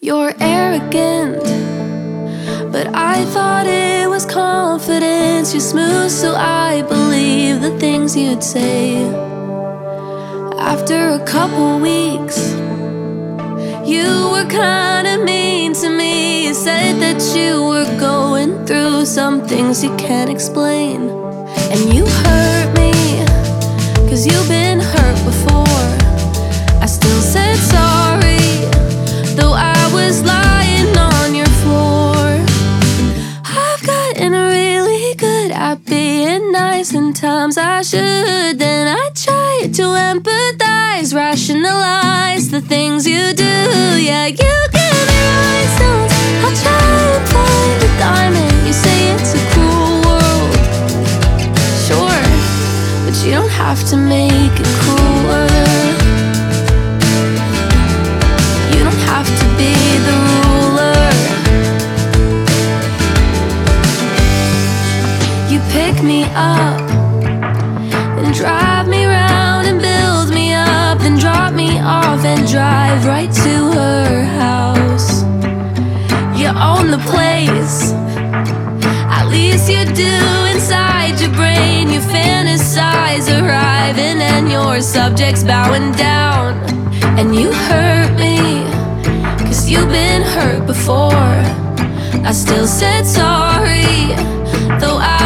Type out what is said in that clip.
You're arrogant, but I thought it was confidence. You're smooth, so I believe the things you'd say. After a couple weeks, you were kinda mean to me. You said that you were going through some things you can't explain. And you hurt me, 'cause you've been hurt before. I still said sorry, though I was lying on your floor. I've gotten really good at being nice, and times I should. Then I try to empathize, rationalize the things you do. Yeah, you give me rhinestones, I'll try and find a diamond. You say it's a cruel world, sure, but you don't have to make it crueler. You don't have to be the ruler. You pick me up and drive me round and build me up, then drop me off and drive right to her house. You own the place, at least you do inside your brain. You fantasize arriving and your subjects bowing down. And you hurt me, 'cause you've been hurt before. I still said sorry, though I